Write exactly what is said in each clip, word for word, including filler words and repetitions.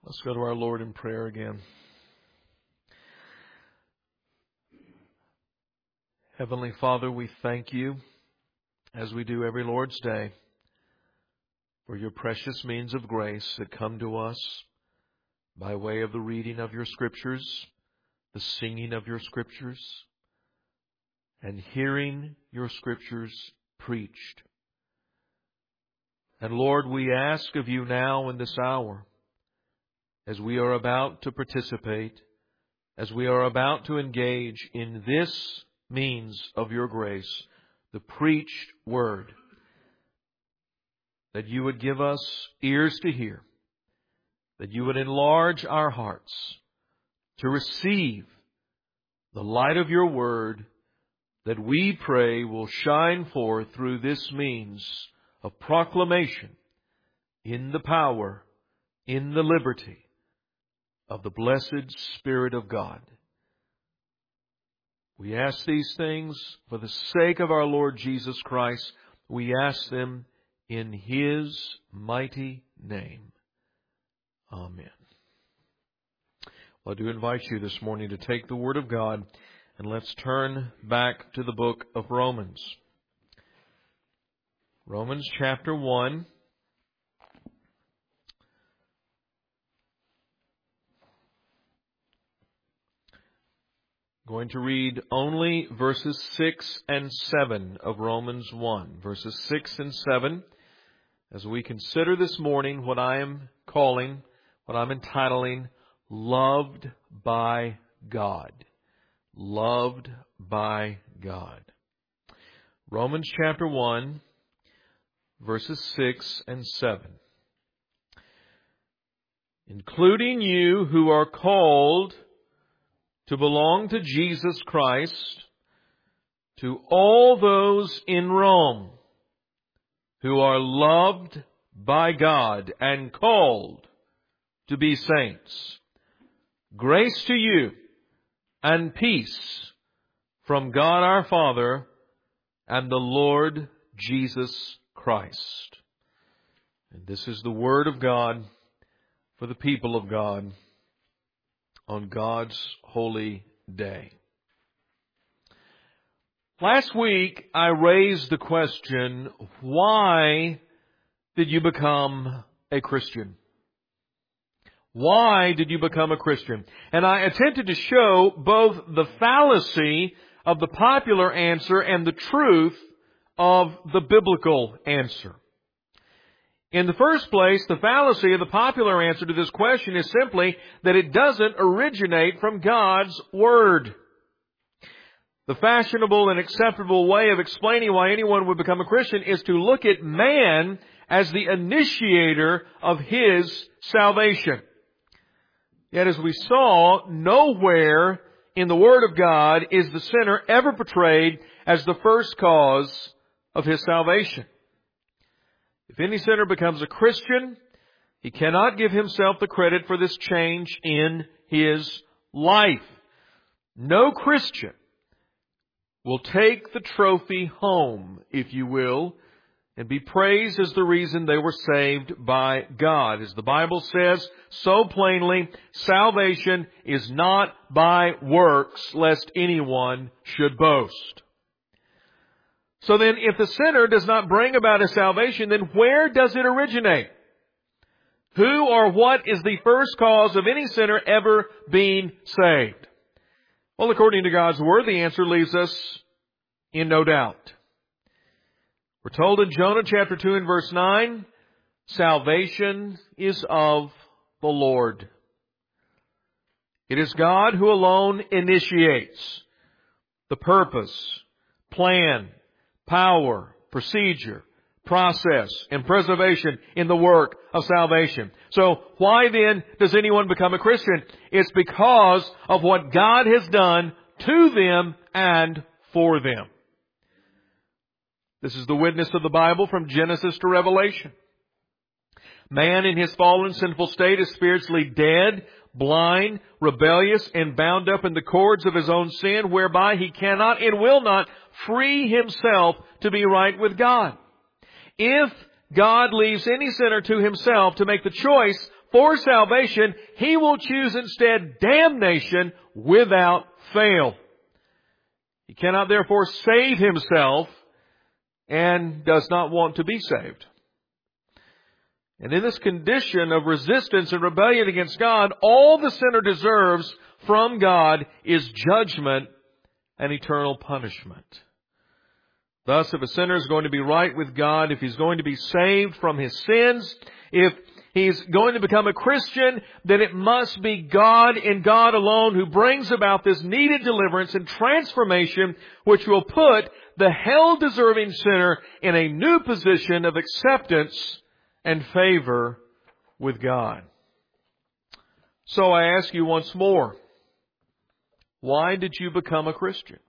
Let's go to our Lord in prayer again. Heavenly Father, we thank you, as we do every Lord's Day, for your precious means of grace that come to us by way of the reading of your Scriptures, the singing of your Scriptures, and hearing your Scriptures preached. And Lord, we ask of you now in this hour, as we are about to participate, as we are about to engage in this means of your grace, the preached word, that you would give us ears to hear, that you would enlarge our hearts to receive the light of your word, that we pray will shine forth through this means of proclamation in the power, in the liberty of the blessed Spirit of God. We ask these things for the sake of our Lord Jesus Christ. We ask them in His mighty name. Amen. Well, I do invite you this morning to take the Word of God and let's turn back to the book of Romans. Romans chapter one. Going to read only verses six and seven of Romans one. Verses six and seven, as we consider this morning what I am calling, what I'm entitling, Loved by God. Loved by God. Romans chapter one, verses six and seven. Including you who are called to belong to Jesus Christ, to all those in Rome who are loved by God and called to be saints. Grace to you and peace from God our Father and the Lord Jesus Christ. And this is the Word of God for the people of God on God's holy day. Last week, I raised the question, why did you become a Christian? Why did you become a Christian? And I attempted to show both the fallacy of the popular answer and the truth of the biblical answer. In the first place, the fallacy of the popular answer to this question is simply that it doesn't originate from God's Word. The fashionable and acceptable way of explaining why anyone would become a Christian is to look at man as the initiator of his salvation. Yet as we saw, nowhere in the Word of God is the sinner ever portrayed as the first cause of his salvation. If any sinner becomes a Christian, he cannot give himself the credit for this change in his life. No Christian will take the trophy home, if you will, and be praised as the reason they were saved by God. As the Bible says so plainly, salvation is not by works, lest anyone should boast. So then, if the sinner does not bring about his salvation, then where does it originate? Who or what is the first cause of any sinner ever being saved? Well, according to God's Word, the answer leaves us in no doubt. We're told in Jonah chapter two and verse nine, salvation is of the Lord. It is God who alone initiates the purpose, plan, power, procedure, process, and preservation in the work of salvation. So why then does anyone become a Christian? It's because of what God has done to them and for them. This is the witness of the Bible from Genesis to Revelation. Man in his fallen sinful state is spiritually dead, blind, rebellious, and bound up in the cords of his own sin, whereby he cannot and will not free himself to be right with God. If God leaves any sinner to himself to make the choice for salvation, he will choose instead damnation without fail. He cannot therefore save himself and does not want to be saved. And in this condition of resistance and rebellion against God, all the sinner deserves from God is judgment and eternal punishment. Thus, if a sinner is going to be right with God, if he's going to be saved from his sins, if he's going to become a Christian, then it must be God and God alone who brings about this needed deliverance and transformation, which will put the hell-deserving sinner in a new position of acceptance and favor with God. So I ask you once more, why did you become a Christian?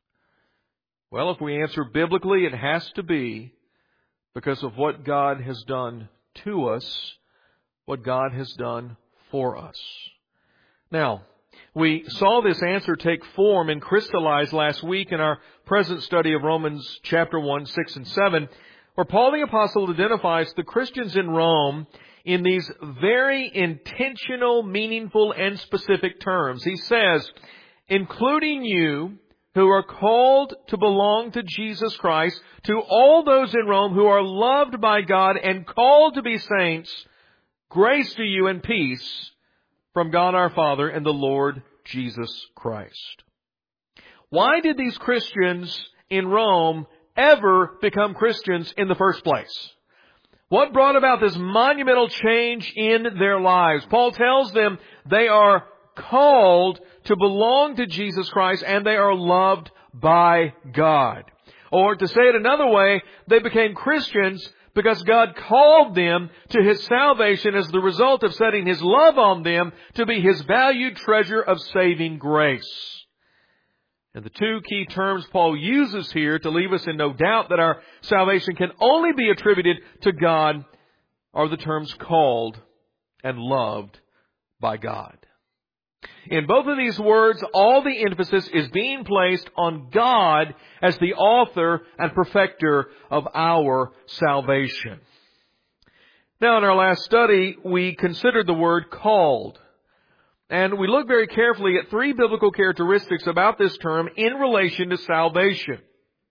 Well, if we answer biblically, it has to be because of what God has done to us, what God has done for us. Now, we saw this answer take form and crystallize last week in our present study of Romans chapter one, six, and seven, where Paul the Apostle identifies the Christians in Rome in these very intentional, meaningful, and specific terms. He says, including you who are called to belong to Jesus Christ, to all those in Rome who are loved by God and called to be saints, grace to you and peace from God our Father and the Lord Jesus Christ. Why did these Christians in Rome ever become Christians in the first place? What brought about this monumental change in their lives? Paul tells them they are called to belong to Jesus Christ and they are loved by God. Or to say it another way, they became Christians because God called them to His salvation as the result of setting His love on them to be His valued treasure of saving grace. And the two key terms Paul uses here to leave us in no doubt that our salvation can only be attributed to God are the terms called and loved by God. In both of these words, all the emphasis is being placed on God as the author and perfecter of our salvation. Now, in our last study, we considered the word called. And we looked very carefully at three biblical characteristics about this term in relation to salvation.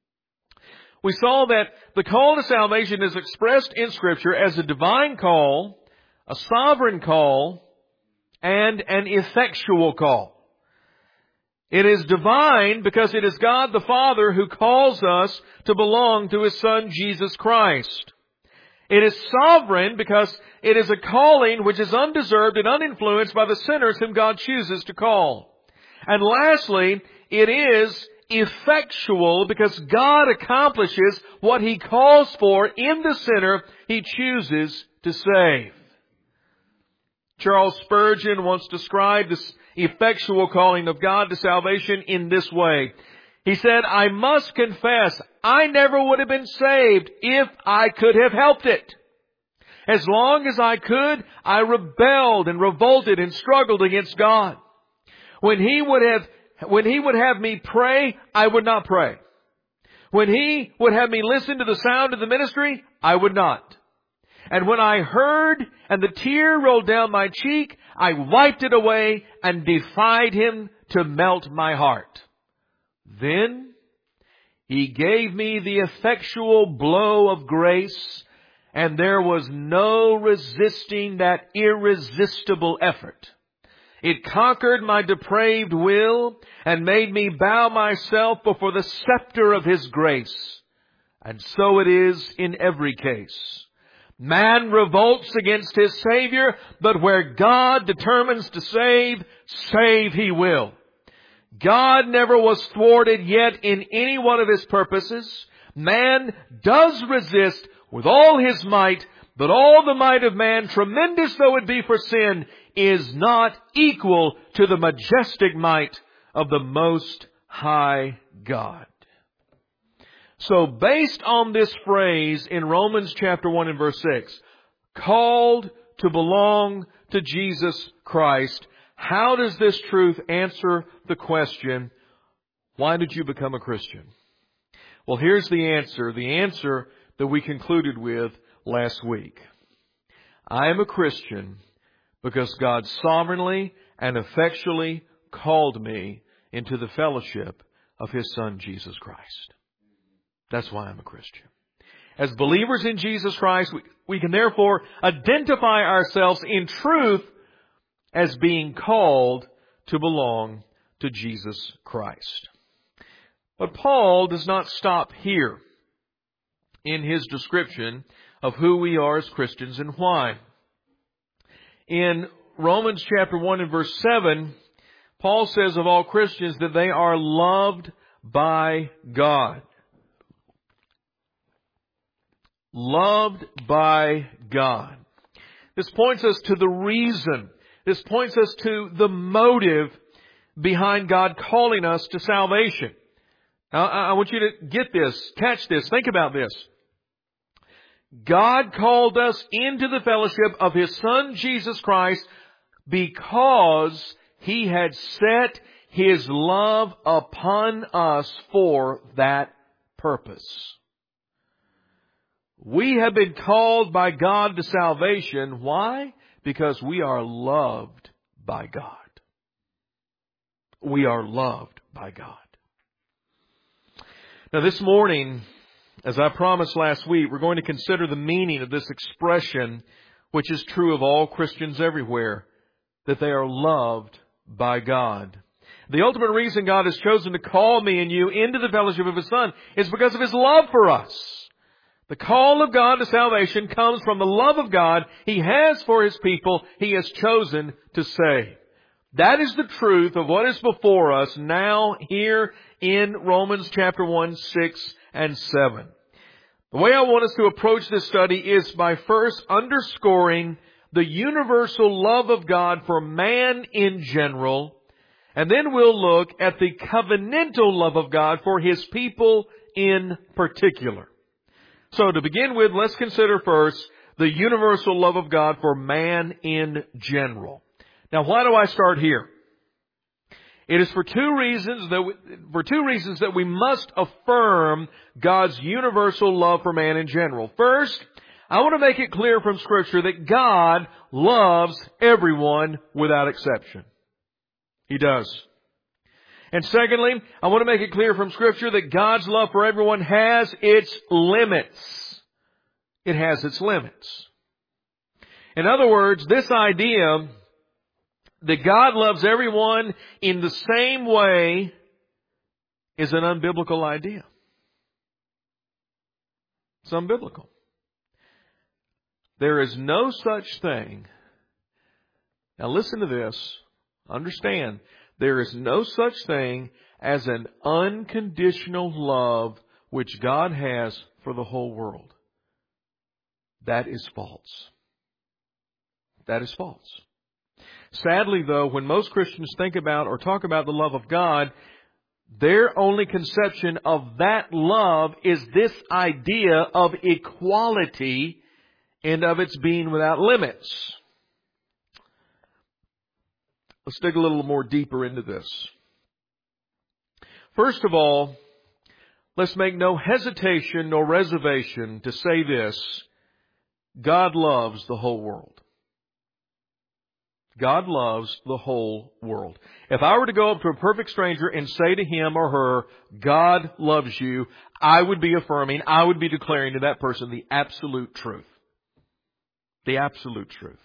We saw that the call to salvation is expressed in Scripture as a divine call, a sovereign call, and an effectual call. It is divine because it is God the Father who calls us to belong to His Son, Jesus Christ. It is sovereign because it is a calling which is undeserved and uninfluenced by the sinners whom God chooses to call. And lastly, it is effectual because God accomplishes what He calls for in the sinner He chooses to save. Charles Spurgeon once described this effectual calling of God to salvation in this way. He said, I must confess, I never would have been saved if I could have helped it. As long as I could, I rebelled and revolted and struggled against God. When He would have, when He would have me pray, I would not pray. When He would have me listen to the sound of the ministry, I would not. And when I heard and the tear rolled down my cheek, I wiped it away and defied Him to melt my heart. Then He gave me the effectual blow of grace, and there was no resisting that irresistible effort. It conquered my depraved will and made me bow myself before the scepter of His grace. And so it is in every case. Man revolts against his Savior, but where God determines to save, save He will. God never was thwarted yet in any one of His purposes. Man does resist with all his might, but all the might of man, tremendous though it be for sin, is not equal to the majestic might of the Most High God. So based on this phrase in Romans chapter one and verse six, called to belong to Jesus Christ, how does this truth answer the question, why did you become a Christian? Well, here's the answer, the answer that we concluded with last week. I am a Christian because God sovereignly and effectually called me into the fellowship of His Son, Jesus Christ. That's why I'm a Christian. As believers in Jesus Christ, we, we can therefore identify ourselves in truth as being called to belong to Jesus Christ. But Paul does not stop here in his description of who we are as Christians and why. In Romans chapter one and verse seven, Paul says of all Christians that they are loved by God. Loved by God. This points us to the reason. This points us to the motive behind God calling us to salvation. Now, I want you to get this, catch this, think about this. God called us into the fellowship of His Son, Jesus Christ, because He had set His love upon us for that purpose. We have been called by God to salvation. Why? Because we are loved by God. We are loved by God. Now this morning, as I promised last week, we're going to consider the meaning of this expression, which is true of all Christians everywhere, that they are loved by God. The ultimate reason God has chosen to call me and you into the fellowship of His Son is because of His love for us. The call of God to salvation comes from the love of God He has for His people He has chosen to save. That is the truth of what is before us now here in Romans chapter one, six, and seven. The way I want us to approach this study is by first underscoring the universal love of God for man in general, and then we'll look at the covenantal love of God for His people in particular. So to begin with, let's consider first the universal love of God for man in general. Now, why do I start here? It is for two reasons that we, for two reasons that we must affirm God's universal love for man in general. First, I want to make it clear from Scripture that God loves everyone without exception. He does. And secondly, I want to make it clear from Scripture that God's love for everyone has its limits. It has its limits. In other words, this idea that God loves everyone in the same way is an unbiblical idea. It's unbiblical. There is no such thing. Now listen to this. Understand. There is no such thing as an unconditional love which God has for the whole world. That is false. That is false. Sadly, though, when most Christians think about or talk about the love of God, their only conception of that love is this idea of equality and of its being without limits. Let's dig a little more deeper into this. First of all, let's make no hesitation nor reservation to say this: God loves the whole world. God loves the whole world. If I were to go up to a perfect stranger and say to him or her, God loves you, I would be affirming, I would be declaring to that person the absolute truth. The absolute truth.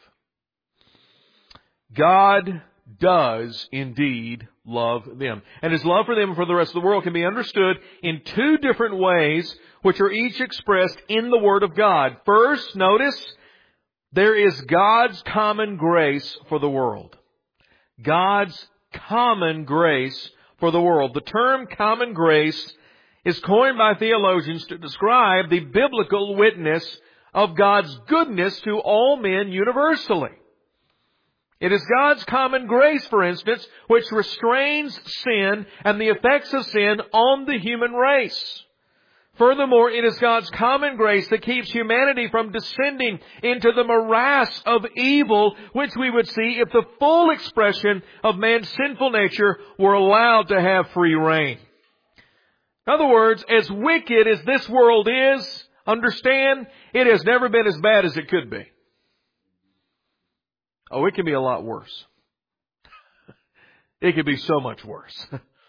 God does indeed love them. And His love for them and for the rest of the world can be understood in two different ways, which are each expressed in the Word of God. First, notice, there is God's common grace for the world. God's common grace for the world. The term common grace is coined by theologians to describe the biblical witness of God's goodness to all men universally. It is God's common grace, for instance, which restrains sin and the effects of sin on the human race. Furthermore, it is God's common grace that keeps humanity from descending into the morass of evil, which we would see if the full expression of man's sinful nature were allowed to have free reign. In other words, as wicked as this world is, understand, it has never been as bad as it could be. Oh, it can be a lot worse. It could be so much worse.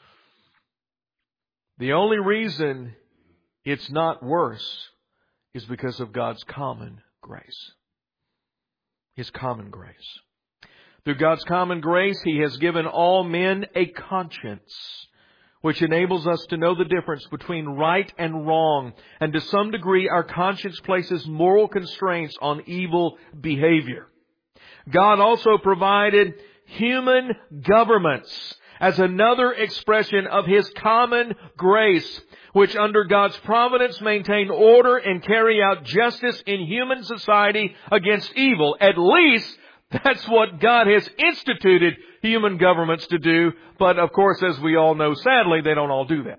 The only reason it's not worse is because of God's common grace. His common grace. Through God's common grace, He has given all men a conscience, which enables us to know the difference between right and wrong. And to some degree, our conscience places moral constraints on evil behavior. God also provided human governments as another expression of His common grace, which under God's providence maintain order and carry out justice in human society against evil. At least that's what God has instituted human governments to do. But of course, as we all know, sadly, they don't all do that.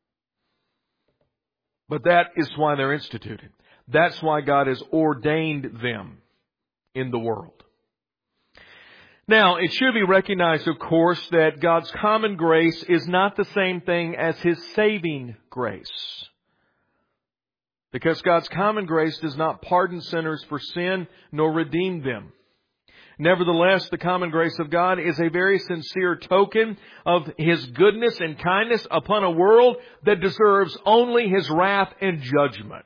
But that is why they're instituted. That's why God has ordained them in the world. Now, it should be recognized, of course, that God's common grace is not the same thing as His saving grace. Because God's common grace does not pardon sinners for sin nor redeem them. Nevertheless, the common grace of God is a very sincere token of His goodness and kindness upon a world that deserves only His wrath and judgment.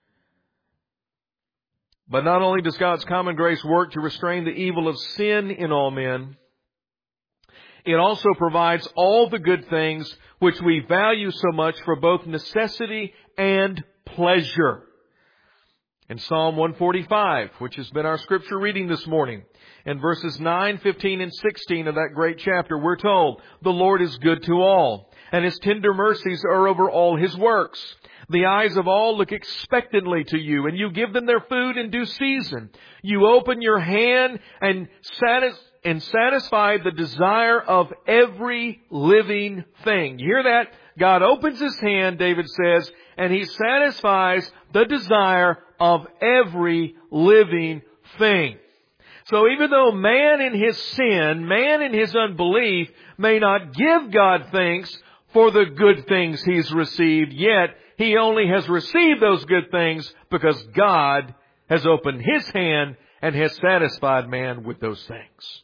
But not only does God's common grace work to restrain the evil of sin in all men, it also provides all the good things which we value so much for both necessity and pleasure. In Psalm one forty-five, which has been our scripture reading this morning, in verses nine, fifteen, and sixteen of that great chapter, we're told, "The Lord is good to all, and His tender mercies are over all His works. The eyes of all look expectantly to you, and you give them their food in due season. You open your hand and, satis- and satisfy the desire of every living thing." You hear that? God opens His hand, David says, and He satisfies the desire of every living thing. So even though man in his sin, man in his unbelief, may not give God thanks for the good things he's received, yet he only has received those good things because God has opened His hand and has satisfied man with those things.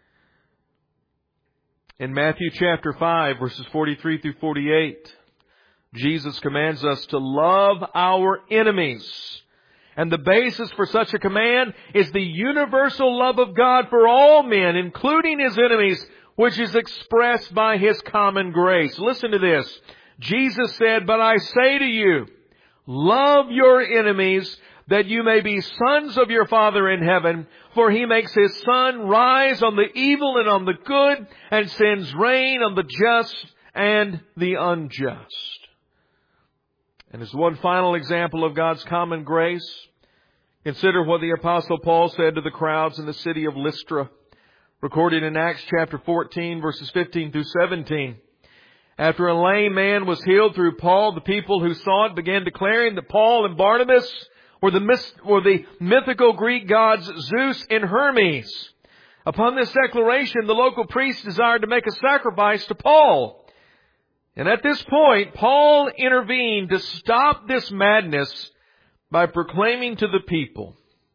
In Matthew chapter five, verses forty-three through forty-eight, Jesus commands us to love our enemies. And the basis for such a command is the universal love of God for all men, including His enemies, which is expressed by His common grace. Listen to this. Jesus said, "But I say to you, love your enemies, that you may be sons of your Father in heaven. For He makes His sun rise on the evil and on the good, and sends rain on the just and the unjust." And as one final example of God's common grace, consider what the Apostle Paul said to the crowds in the city of Lystra, recorded in Acts chapter fourteen, verses fifteen through seventeen. After a lame man was healed through Paul, the people who saw it began declaring that Paul and Barnabas were the, myth- were the mythical Greek gods Zeus and Hermes. Upon this declaration, the local priests desired to make a sacrifice to Paul. And at this point, Paul intervened to stop this madness by proclaiming to the people,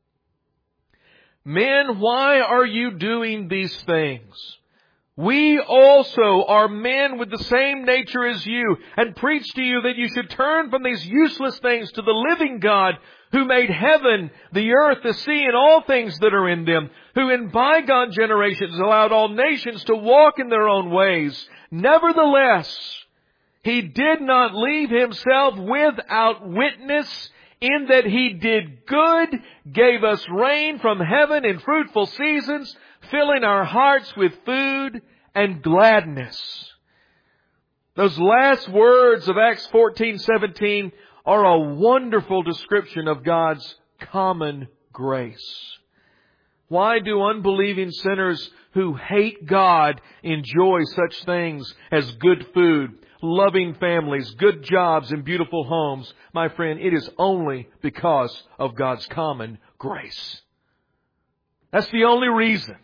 "Men, why are you doing these things? We also are men with the same nature as you, and preach to you that you should turn from these useless things to the living God, who made heaven, the earth, the sea, and all things that are in them, who in bygone generations allowed all nations to walk in their own ways. Nevertheless, He did not leave Himself without witness, in that He did good, gave us rain from heaven in fruitful seasons, filling our hearts with food and gladness." Those last words of Acts fourteen seventeen are a wonderful description of God's common grace. Why do unbelieving sinners who hate God enjoy such things as good food, loving families, good jobs, and beautiful homes? My friend, it is only because of God's common grace. That's the only reason.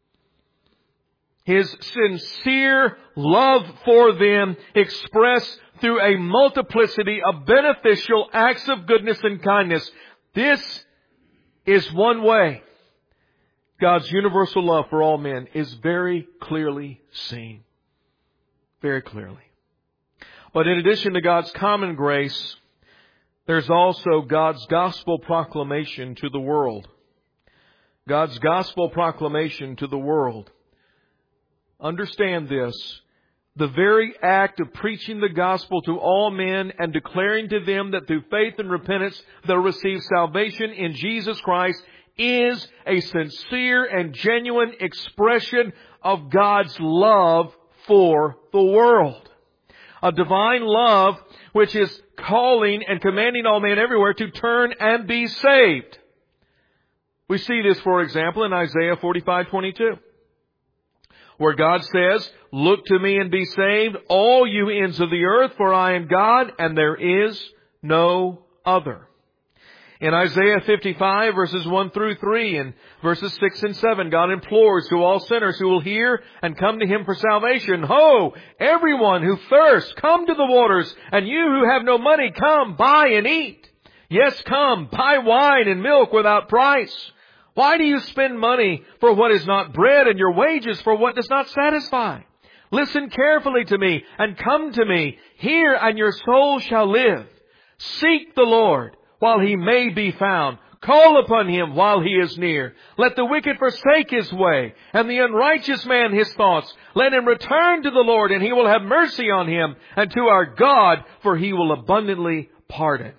His sincere love for them expressed through a multiplicity of beneficial acts of goodness and kindness. This is one way God's universal love for all men is very clearly seen. Very clearly. But in addition to God's common grace, there's also God's gospel proclamation to the world. God's gospel proclamation to the world. Understand this. The very act of preaching the gospel to all men and declaring to them that through faith and repentance they'll receive salvation in Jesus Christ is a sincere and genuine expression of God's love for the world. A divine love which is calling and commanding all men everywhere to turn and be saved. We see this, for example, in Isaiah forty-five twenty-two, where God says, "Look to me and be saved, all you ends of the earth, for I am God, and there is no other." In Isaiah fifty-five, verses one through three, and verses six and seven, God implores to all sinners who will hear and come to Him for salvation, "Ho, everyone who thirsts, come to the waters, and you who have no money, come, buy and eat. Yes, come, buy wine and milk without price. Why do you spend money for what is not bread and your wages for what does not satisfy? Listen carefully to me and come to me. Hear and your soul shall live. Seek the Lord while He may be found. Call upon Him while He is near. Let the wicked forsake his way, and the unrighteous man his thoughts. Let him return to the Lord, and He will have mercy on him, and to our God, for He will abundantly pardon."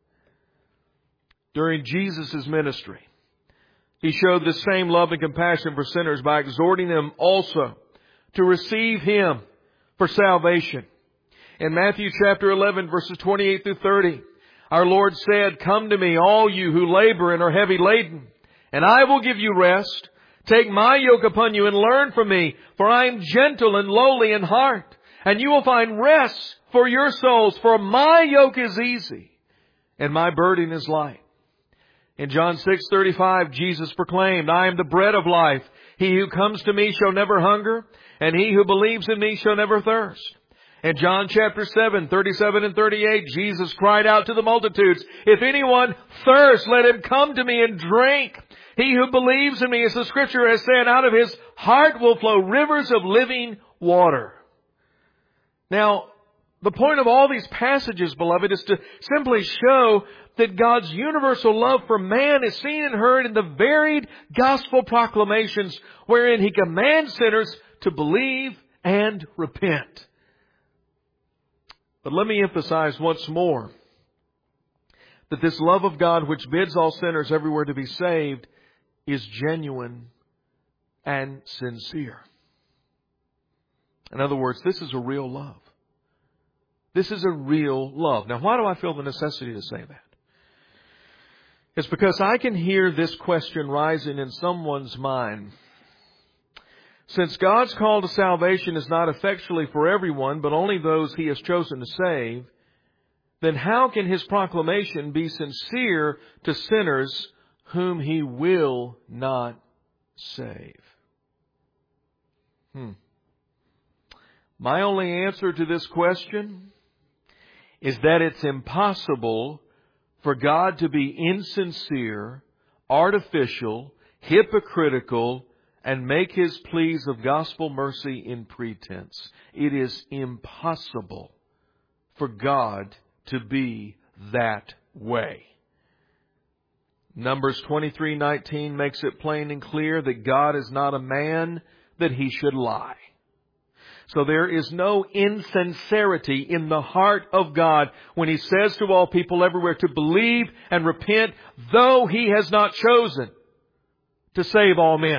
During Jesus' ministry, He showed the same love and compassion for sinners by exhorting them also to receive Him for salvation. In Matthew chapter eleven, verses twenty-eight through thirty, our Lord said, "Come to me, all you who labor and are heavy laden, and I will give you rest. Take my yoke upon you and learn from me, for I am gentle and lowly in heart, and you will find rest for your souls, for my yoke is easy and my burden is light." In John six thirty-five, Jesus proclaimed, "I am the bread of life. He who comes to me shall never hunger, and he who believes in me shall never thirst." In John chapter seven, thirty-seven and thirty-eight, Jesus cried out to the multitudes, "If anyone thirsts, let him come to me and drink. He who believes in me, as the Scripture has said, out of his heart will flow rivers of living water." Now, the point of all these passages, beloved, is to simply show that God's universal love for man is seen and heard in the varied gospel proclamations wherein He commands sinners to believe and repent. But let me emphasize once more that this love of God which bids all sinners everywhere to be saved is genuine and sincere. In other words, this is a real love. This is a real love. Now, why do I feel the necessity to say that? It's because I can hear this question rising in someone's mind. Since God's call to salvation is not effectually for everyone, but only those He has chosen to save, then how can His proclamation be sincere to sinners whom He will not save? Hmm. My only answer to this question is that it's impossible for God to be insincere, artificial, hypocritical, and make His pleas of gospel mercy in pretense. It is impossible for God to be that way. Numbers twenty-three nineteen makes it plain and clear that God is not a man that He should lie. So there is no insincerity in the heart of God when He says to all people everywhere to believe and repent, though He has not chosen to save all men.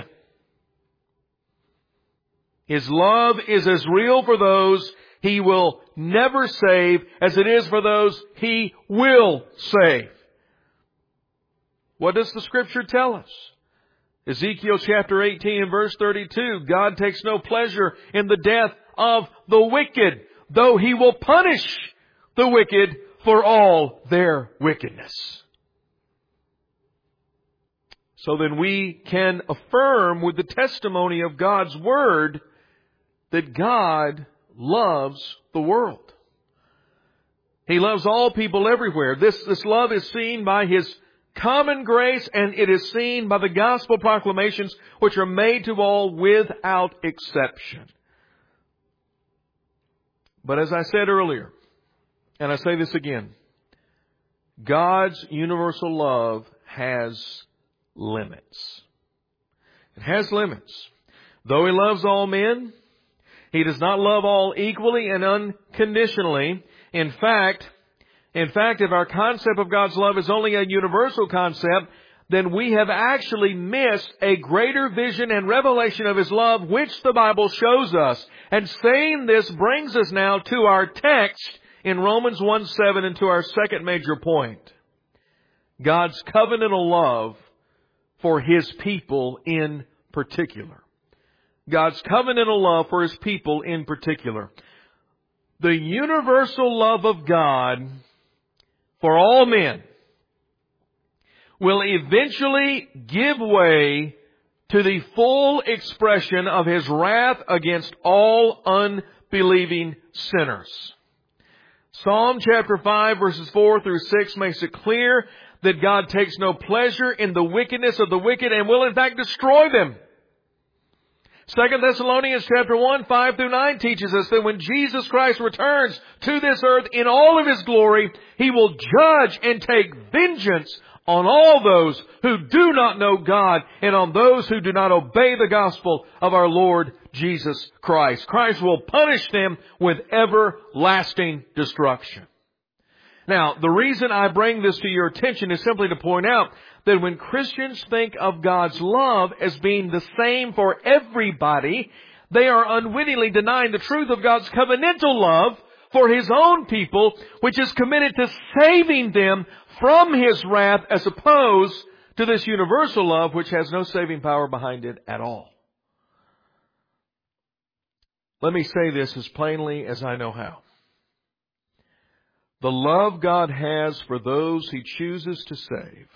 His love is as real for those He will never save as it is for those He will save. What does the Scripture tell us? Ezekiel chapter eighteen and verse thirty-two, God takes no pleasure in the death of the wicked, though He will punish the wicked for all their wickedness. So then we can affirm with the testimony of God's Word that God loves the world. He loves all people everywhere. This, this love is seen by His common grace, and it is seen by the gospel proclamations which are made to all without exception. But as I said earlier, and I say this again, God's universal love has limits. It has limits. Though He loves all men, He does not love all equally and unconditionally. In fact, in fact, if our concept of God's love is only a universal concept, then we have actually missed a greater vision and revelation of His love, which the Bible shows us. And saying this brings us now to our text in Romans one seven and to our second major point. God's covenantal love for His people in particular. God's covenantal love for His people in particular. The universal love of God for all men will eventually give way to the full expression of His wrath against all unbelieving sinners. Psalm chapter five verses four through six makes it clear that God takes no pleasure in the wickedness of the wicked and will in fact destroy them. Second Thessalonians chapter one, five through nine teaches us that when Jesus Christ returns to this earth in all of His glory, He will judge and take vengeance on all those who do not know God and on those who do not obey the gospel of our Lord Jesus Christ. Christ will punish them with everlasting destruction. Now, the reason I bring this to your attention is simply to point out that when Christians think of God's love as being the same for everybody, they are unwittingly denying the truth of God's covenantal love for His own people, which is committed to saving them from His wrath as opposed to this universal love which has no saving power behind it at all. Let me say this as plainly as I know how. The love God has for those He chooses to save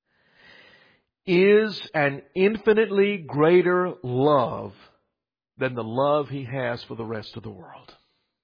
is an infinitely greater love than the love He has for the rest of the world.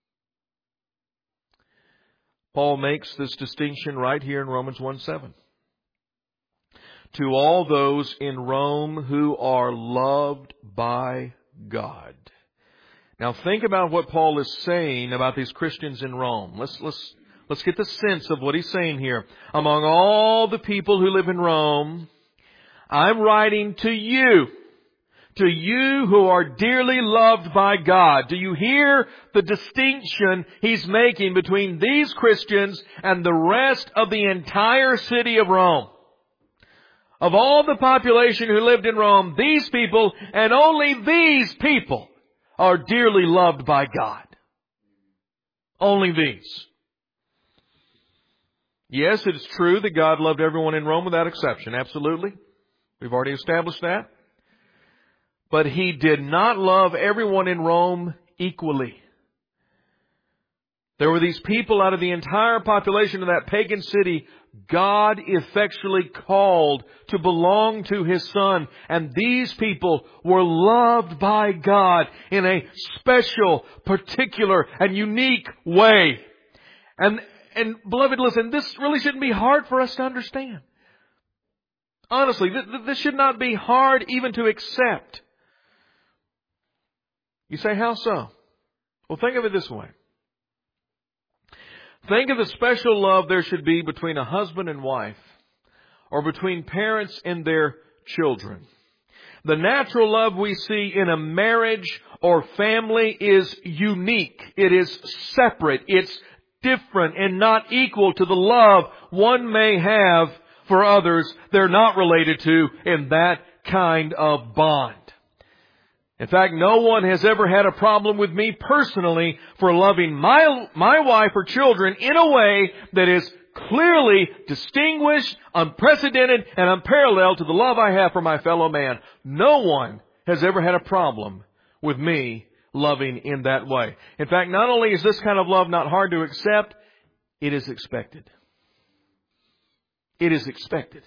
Paul makes this distinction right here in Romans one seven. To all those in Rome who are loved by God. Now think about what Paul is saying about these Christians in Rome. Let's, let's, let's get the sense of what he's saying here. Among all the people who live in Rome, I'm writing to you, to you who are dearly loved by God. Do you hear the distinction he's making between these Christians and the rest of the entire city of Rome? Of all the population who lived in Rome, these people and only these people are dearly loved by God. Only these. Yes, it is true that God loved everyone in Rome without exception. Absolutely. We've already established that. But He did not love everyone in Rome equally. There were these people out of the entire population of that pagan city God effectually called to belong to His Son. And these people were loved by God in a special, particular, and unique way. And, and beloved, listen, this really shouldn't be hard for us to understand. Honestly, this should not be hard even to accept. You say, how so? Well, think of it this way. Think of the special love there should be between a husband and wife, or between parents and their children. The natural love we see in a marriage or family is unique. It is separate. It's different and not equal to the love one may have for others they're not related to in that kind of bond. In fact, no one has ever had a problem with me personally for loving my, my wife or children in a way that is clearly distinguished, unprecedented, and unparalleled to the love I have for my fellow man. No one has ever had a problem with me loving in that way. In fact, not only is this kind of love not hard to accept, it is expected. It is expected.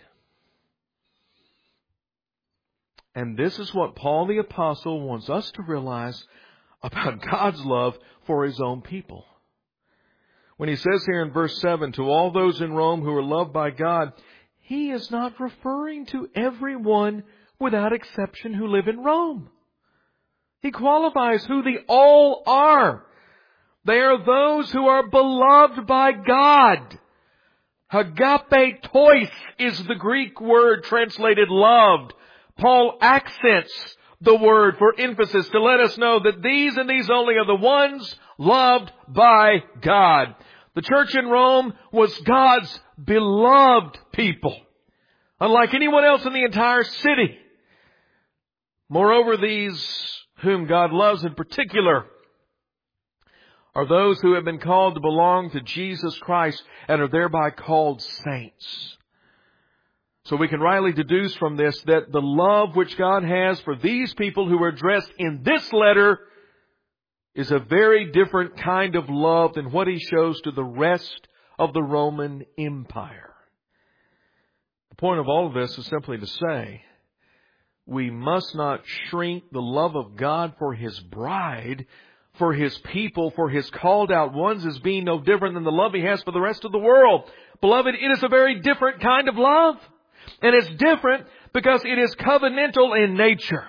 And this is what Paul the Apostle wants us to realize about God's love for His own people. When he says here in verse seven, to all those in Rome who are loved by God, He is not referring to everyone without exception who live in Rome. He qualifies who the all are. They are those who are beloved by God. Agape tois is the Greek word translated loved. Paul accents the word for emphasis to let us know that these and these only are the ones loved by God. The church in Rome was God's beloved people, unlike anyone else in the entire city. Moreover, these whom God loves in particular are those who have been called to belong to Jesus Christ and are thereby called saints. So we can rightly deduce from this that the love which God has for these people who are addressed in this letter is a very different kind of love than what He shows to the rest of the Roman Empire. The point of all of this is simply to say, we must not shrink the love of God for His bride, for His people, for His called out ones as being no different than the love He has for the rest of the world. Beloved, it is a very different kind of love. And it's different because it is covenantal in nature.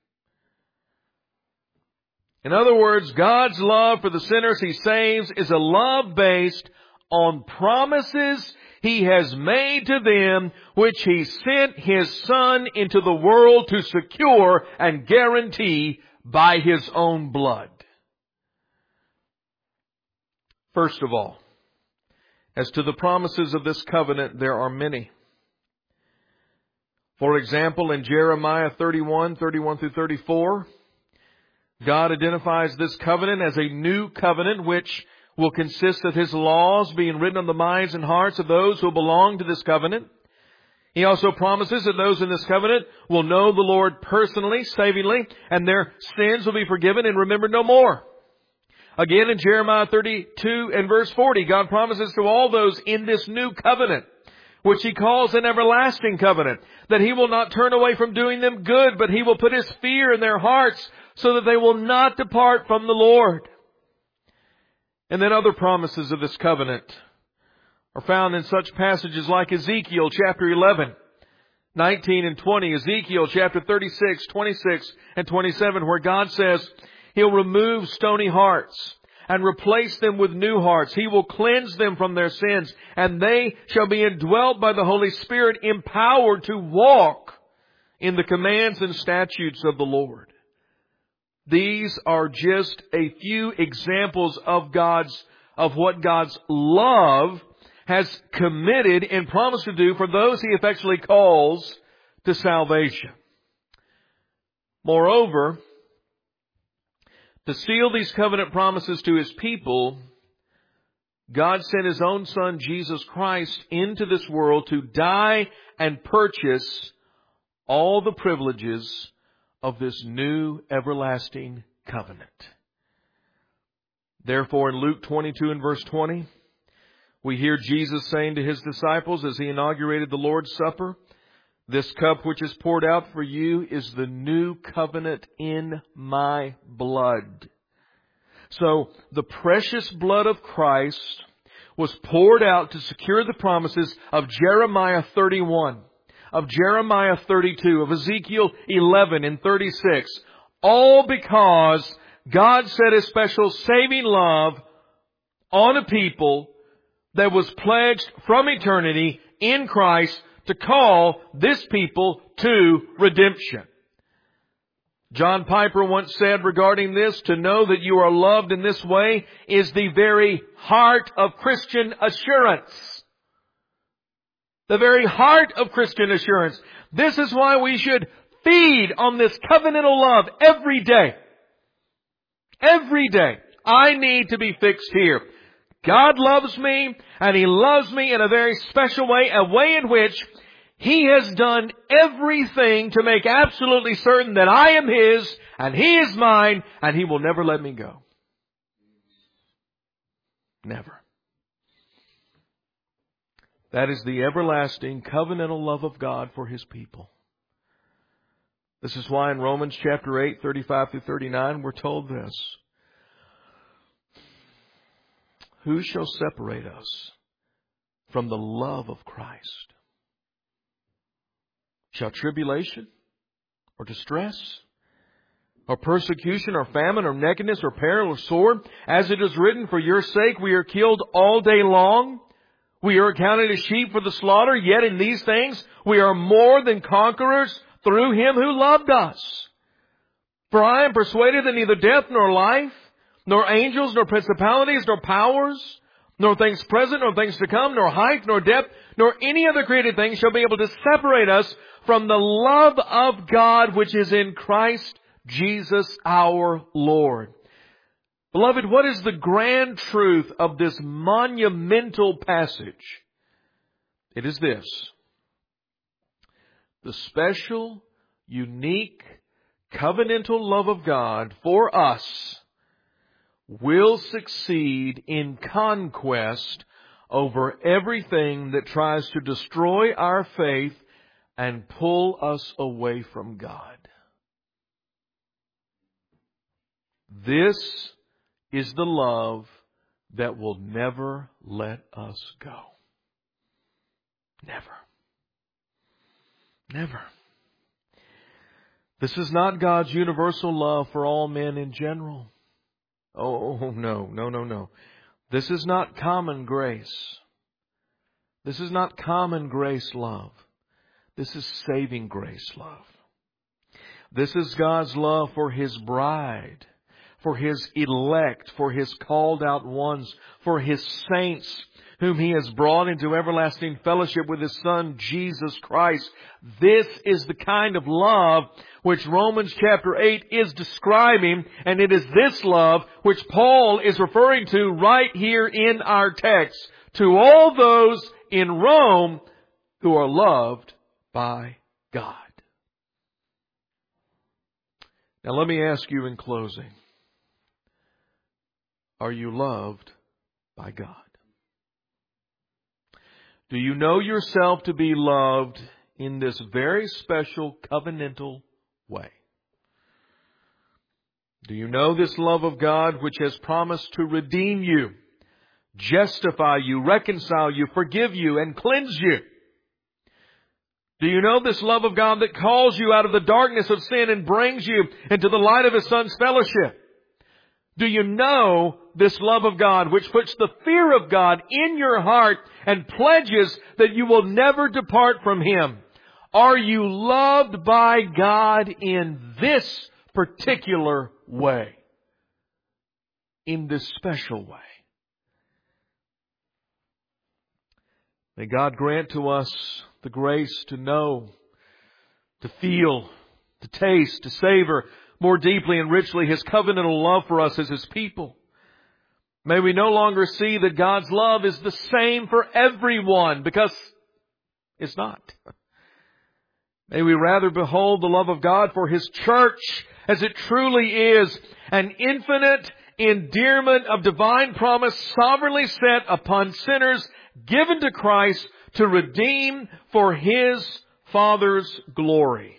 In other words, God's love for the sinners He saves is a love based on promises He has made to them, which He sent His Son into the world to secure and guarantee by His own blood. First of all, as to the promises of this covenant, there are many. For example, in Jeremiah thirty-one, thirty-one through thirty-four, God identifies this covenant as a new covenant which will consist of His laws being written on the minds and hearts of those who belong to this covenant. He also promises that those in this covenant will know the Lord personally, savingly, and their sins will be forgiven and remembered no more. Again, in Jeremiah thirty-two and verse forty, God promises to all those in this new covenant, which He calls an everlasting covenant, that He will not turn away from doing them good, but He will put His fear in their hearts so that they will not depart from the Lord. And then other promises of this covenant are found in such passages like Ezekiel chapter eleven, nineteen and twenty, Ezekiel chapter thirty-six, twenty-six and twenty-seven, where God says He'll remove stony hearts and replace them with new hearts. He will cleanse them from their sins, and they shall be indwelt by the Holy Spirit, empowered to walk in the commands and statutes of the Lord. These are just a few examples of God's, of what God's love has committed and promised to do for those He effectually calls to salvation. Moreover, to seal these covenant promises to His people, God sent His own Son, Jesus Christ, into this world to die and purchase all the privileges of this new everlasting covenant. Therefore, in Luke twenty-two and verse twenty, we hear Jesus saying to His disciples as He inaugurated the Lord's Supper, "This cup which is poured out for you is the new covenant in my blood." So, the precious blood of Christ was poured out to secure the promises of Jeremiah thirty-one, of Jeremiah thirty-two, of Ezekiel eleven and thirty-six, all because God set His special saving love on a people that was pledged from eternity in Christ to call this people to redemption. John Piper once said regarding this, to know that you are loved in this way is the very heart of Christian assurance. The very heart of Christian assurance. This is why we should feed on this covenantal love every day. Every day. I need to be fixed here. God loves me, and He loves me in a very special way, a way in which He has done everything to make absolutely certain that I am His, and He is mine, and He will never let me go. Never. That is the everlasting covenantal love of God for His people. This is why in Romans chapter eight, thirty-five through thirty-nine, we're told this. Who shall separate us from the love of Christ? Shall tribulation or distress or persecution or famine or nakedness or peril or sword? As it is written, for your sake we are killed all day long. We are accounted as sheep for the slaughter. Yet in these things we are more than conquerors through Him who loved us. For I am persuaded that neither death nor life, nor angels, nor principalities, nor powers, nor things present, nor things to come, nor height, nor depth, nor any other created thing shall be able to separate us from the love of God which is in Christ Jesus our Lord. Beloved, what is the grand truth of this monumental passage? It is this: the special, unique, covenantal love of God for us will succeed in conquest over everything that tries to destroy our faith and pull us away from God. This is the love that will never let us go. Never. Never. This is not God's universal love for all men in general. Oh, no, no, no, no. This is not common grace. This is not common grace love. This is saving grace love. This is God's love for His bride, for His elect, for His called out ones, for His saints, whom He has brought into everlasting fellowship with His Son, Jesus Christ. This is the kind of love which Romans chapter eight is describing, and it is this love which Paul is referring to right here in our text. To all those in Rome who are loved by God. Now let me ask you in closing, are you loved by God? Do you know yourself to be loved in this very special covenantal way? Do you know this love of God which has promised to redeem you, justify you, reconcile you, forgive you, and cleanse you? Do you know this love of God that calls you out of the darkness of sin and brings you into the light of His Son's fellowship? Do you know this love of God which puts the fear of God in your heart and pledges that you will never depart from Him? Are you loved by God in this particular way? In this special way? May God grant to us the grace to know, to feel, to taste, to savor more deeply and richly His covenantal love for us as His people. May we no longer see that God's love is the same for everyone, because it's not. May we rather behold the love of God for His church as it truly is, an infinite endearment of divine promise sovereignly set upon sinners, given to Christ to redeem for His Father's glory.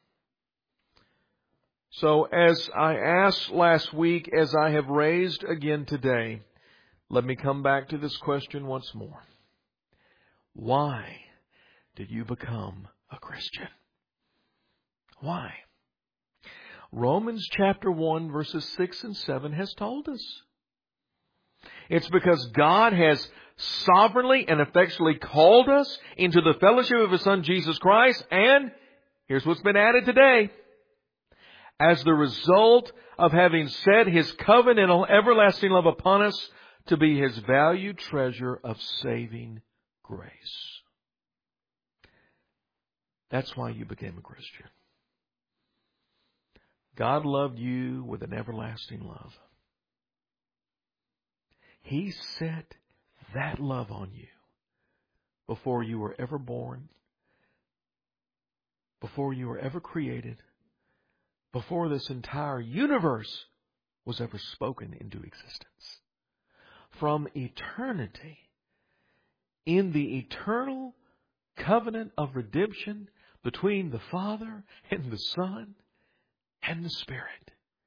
So as I asked last week, as I have raised again today, let me come back to this question once more. Why did you become a Christian? Why? Romans chapter one verses six and seven has told us. It's because God has sovereignly and effectually called us into the fellowship of His Son Jesus Christ, and here's what's been added today. As the result of having set His covenantal everlasting love upon us to be His valued treasure of saving grace. That's why you became a Christian. God loved you with an everlasting love. He set that love on you before you were ever born, before you were ever created, before this entire universe was ever spoken into existence. From eternity, in the eternal covenant of redemption between the Father and the Son and the Spirit,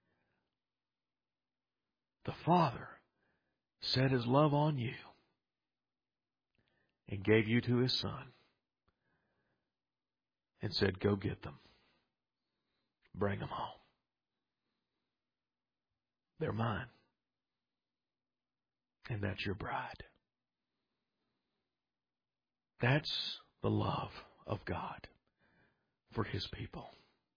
the Father set His love on you and gave you to His Son. and said, go get them. Bring them home. They're mine. And that's your bride. That's the love of God for His people.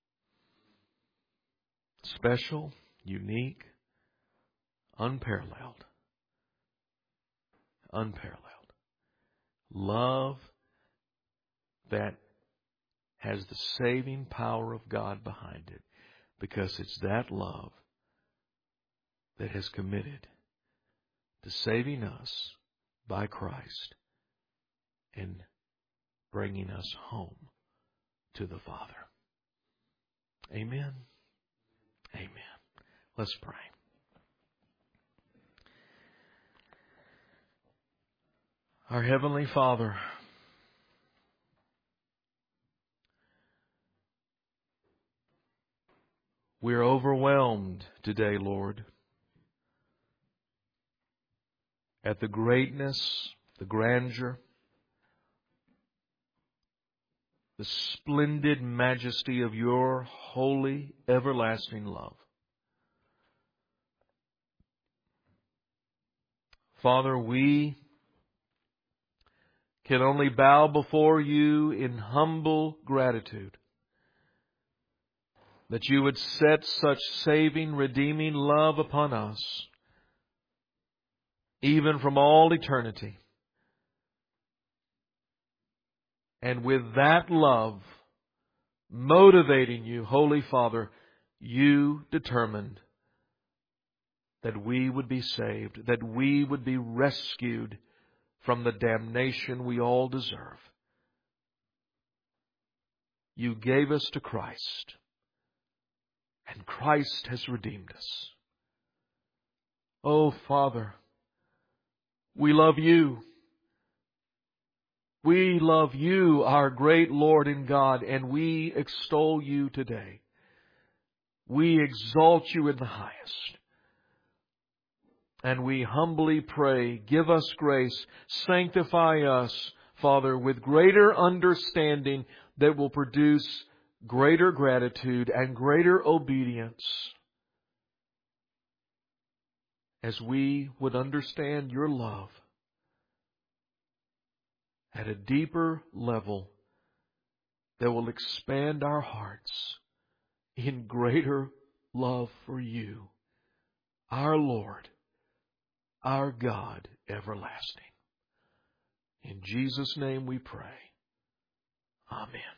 Special, unique, unparalleled. Unparalleled. Love that has the saving power of God behind it, because it's that love that has committed to saving us by Christ and bringing us home to the Father. Amen. Amen. Let's pray. Our Heavenly Father, we're overwhelmed today, Lord, at the greatness, the grandeur, the splendid majesty of your holy, everlasting love. Father, we can only bow before you in humble gratitude that you would set such saving, redeeming love upon us, even from all eternity. And with that love motivating you, Holy Father, you determined that we would be saved, that we would be rescued from the damnation we all deserve. You gave us to Christ, and Christ has redeemed us. Oh, Father, we love you. We love you, our great Lord and God, and we extol you today. We exalt you in the highest. And we humbly pray, give us grace, sanctify us, Father, with greater understanding that will produce greater gratitude and greater obedience as we would understand your love at a deeper level that will expand our hearts in greater love for you, our Lord, our God, everlasting. In Jesus' name we pray. Amen.